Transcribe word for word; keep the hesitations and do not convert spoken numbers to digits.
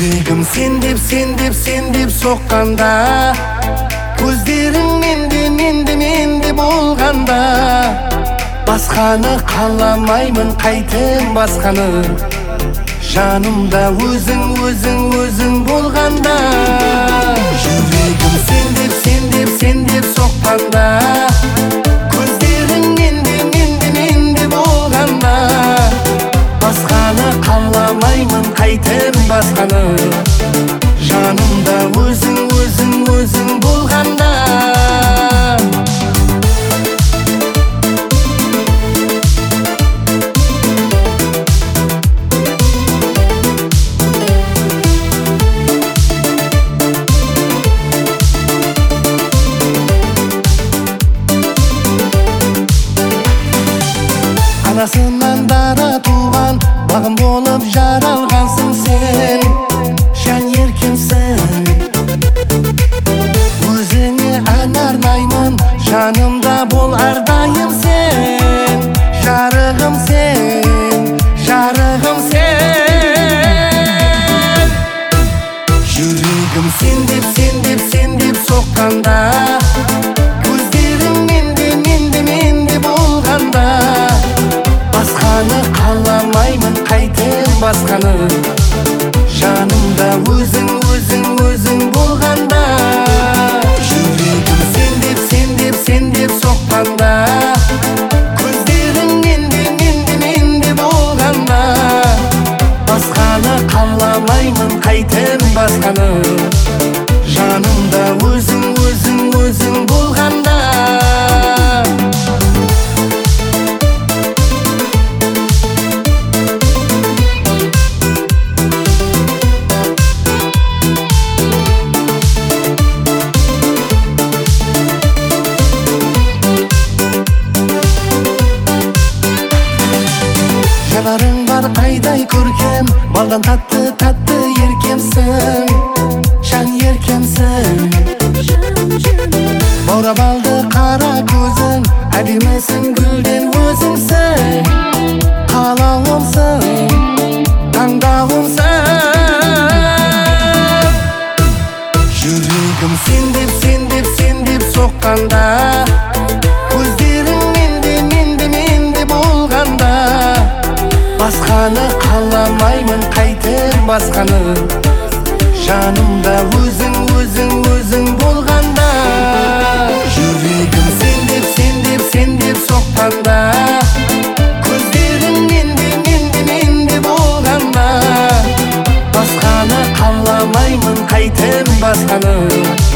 Жүрегім сен деп, сен деп, сен деп соққанда, көздерің менде, менде, менде болғанда, басқаны қаламаймын, қайтем басқаны, жанымда өзің, өзің, өзің болғанда. Жүрегім сен деп, сен деп, сен деп соққанда, көздерің менде, менде, менде болғанда, басқаны қаламаймын, қайтем басқаны, жанымда өзің, өзің, өзің болғанда. Анасынан дара туған, бағым болып жаралғансың сен, жан еркемсің. Өзіңе ән арнаймын, жанымда бол әрдайым сен, жарығым сен, жарығым сен. Жүрегім сен деп, сен деп, сен деп соққанда, көздерің менде, менде, менде болғанда, басқаны қаламаймын, қайтем басқаны, жанымда өзің, өзің, өзің болғанда. Жүрегім сен деп, сен деп, сен деп соққанда, көздерің менде, менде, менде болғанда, басқаны қаламаймын, қайтем басқаны, жанымда өзің, өзің, өзің болғанда. Жанарың бар қайдай көркем, балдан татты, татты еркемсің, жан еркемсің. Баурап алды қара көзің, әдемісің, гүлден өзіңсің, қалауымсың, таңдауымсың. Жүрегім сен деп, сен деп, сен деп соққанда, көздерің менде, менде, менде болғанда, басқаны қаламаймын, қайтем басқаны, жанымда өзің, өзің, өзің болғанда. Жүрегім сен деп, сен деп, сен деп соққанда, көздерің менде, менде, менде болғанда, басқаны қаламаймын, қайтем басқаны,